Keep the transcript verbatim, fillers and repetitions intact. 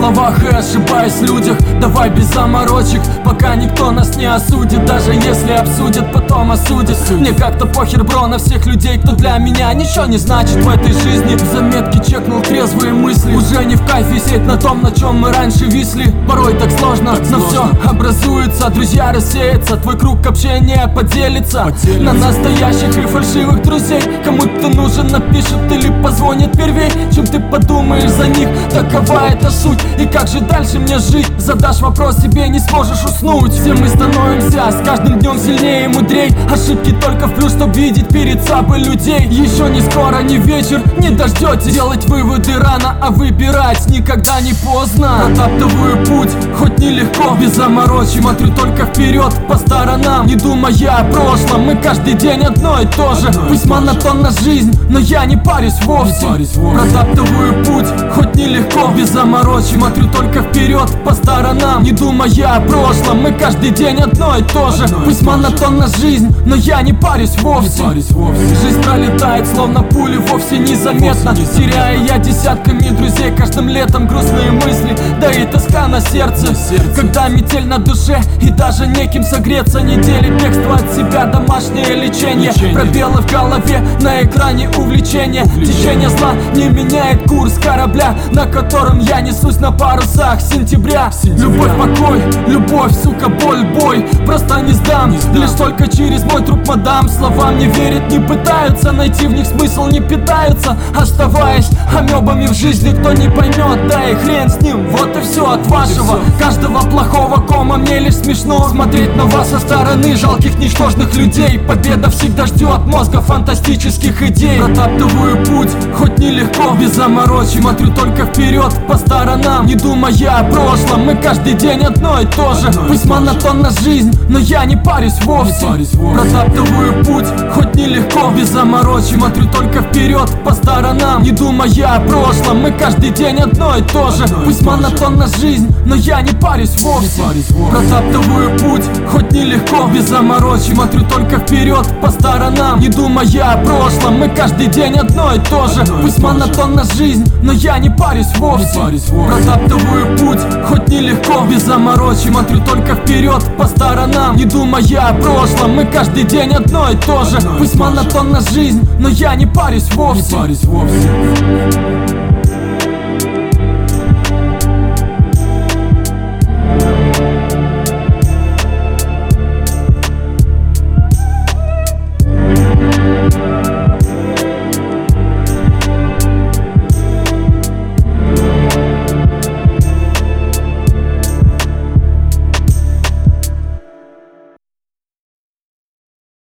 словах и ошибаюсь в людях. Давай без заморочек, пока никто нас не осудит. Даже если обсудят, потом осудят. Мне как-то похер, бро, на всех людей, кто для меня ничего не значит в этой жизни. В заметке чекнул трезвые мысли. Уже не в кайф висеть на том, на чем мы раньше висли. Порой так сложно, так но сложно. Все образуется, друзья рассеются, твой круг общения поделится, поделится на настоящих и фальшивых друзей. Кому ты нужен, напишут или позвонят первей, чем ты подумаешь за них. Такова эта суть, и как же дальше мне жить? Задашь вопрос себе, не сможешь уснуть. Все мы становимся с каждым днем сильнее и мудрей. Ошибки только в плюс, чтоб видеть перед собой людей. Еще не скоро, не вечер, не дождетесь. Делать выводы рано, а выбирать никогда не поздно. Протаптываю путь, хоть нелегко, без заморочек. Смотрю только вперед, по сторонам, не думая о прошлом. Мы каждый день одно и то же. Пусть монотонна жизнь, но я не парюсь вовсе. Протаптываю путь, хоть нелегко, без заморочек. Смотрю только вперед, по сторонам, не думая о прошлом. Мы каждый день одно и то же. Пусть монотонна жизнь, но я не парюсь вовсе. Жизнь пролетает, словно пули, вовсе незаметно, теряя я десятками друзей каждым летом. Грустные мысли, да и тоска на сердце, когда метель на душе и даже неким согреться. Недели бегства от себя, домашнее лечение, пробелы в голове, на экране увлечения. Течение зла не меняет курс корабля, на котором я несусь на парусах сентября. Любовь, покой, любовь, сука, боль, бой, просто не сдам. Лишь только через мой труп, мадам. Словам не верят, не пытаются найти в них смысл, не питаются, оставаясь амебами в жизни. Кто не поймет, да и хрен с ним. Вот и все от вашего, каждого плохого кома. Мне лишь смешно смотреть на вас со стороны, жалких ничтожных людей. Победа всегда ждет мозга фантастических идей. Протаптываю путь, хоть нелегко, без заморочек. Смотрю только вперед, по сторонам, не думая о прошлом. Мы каждый день одно и то же. Пусть монотонна жизнь, но я не парюсь вовсе. Протаптываю путь, хоть нелегко, без заморочек. Смотрю только вперед, по сторонам, не думая о прошлом. Мы каждый день одно и то же. Пусть монотонна жизнь, но я не парюсь вовсе. Протаптываю путь, хоть нелегко, без заморочек. Смотрю только вперед, по сторонам, не думая о прошлом. Мы каждый день одно и то же. Пусть монотонна жизнь, но я не парюсь вовсе. Протаптываю путь, хоть нелегко, без заморочек. Смотрю только вперед, по сторонам, не думая о прошлом. Мы каждый день одно и то же. Пусть монотонна жизнь, но я не парюсь вовсе.